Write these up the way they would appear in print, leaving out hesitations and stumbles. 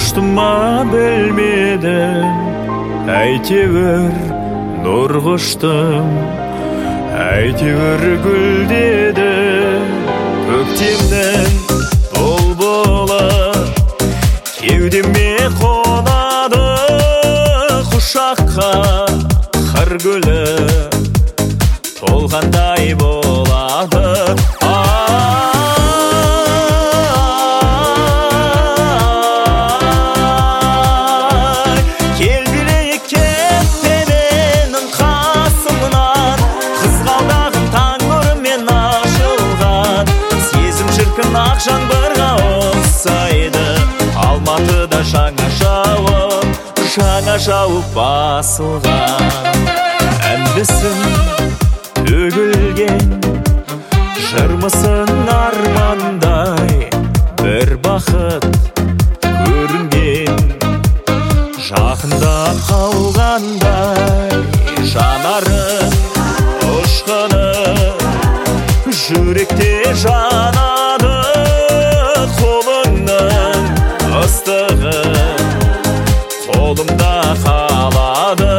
Құштым ма білмедім, әйтеуір нұр құштым, әйтеуір гүлдеді көктемнің бұлбұлы, кеудеме қонады құшаққа қыр гүлі, толғандай болады. Кел билейік кетпе менің қасымнан, қызғалдағым таң нұрымен ашылған, сезім шіркін ақ жаңбырға ұқсайды. Алматыда жаңа жауып басылған, әндісін төгілген, жырмысын армандай, бір бақыт көрінген, жақында қалғандай, жанары ұшқыны жүректе жанады, қолыңның ыстығы қолымда қалады.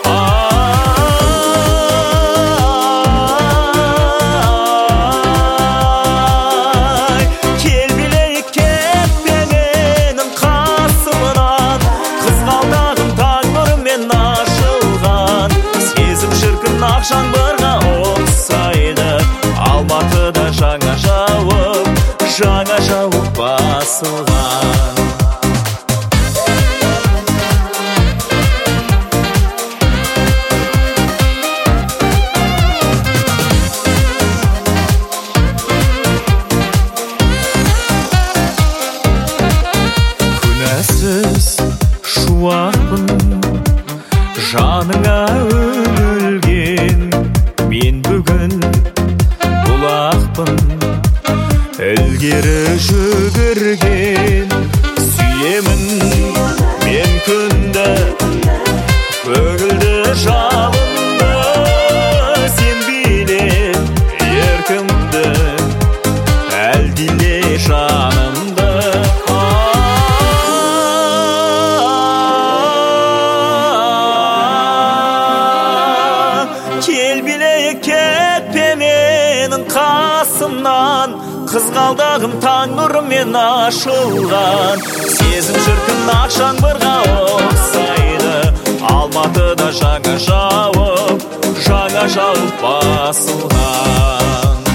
Кел билейік кетпе менің қасымнан, қызғалдағым таң нұрымен ашылған, сезім шіркін ақ жаңбырға ұқсайды. Алматыда жаңа жауып басылған. Күнәсіз шуақпын, жаныңа үңілген, мен бүгін бұлақпын, ілгері жүгірген, сүйемін мен күнді, көңілді жалынды, сен биле еркімді, әлдиле жанымды. Кел билейік кетпе менің қасымнан, қызғалдағым таң нұрымен ашылған, сезім шіркін ақ жаңбырға ұқсайды. Алматыда жаңа жауып басылған.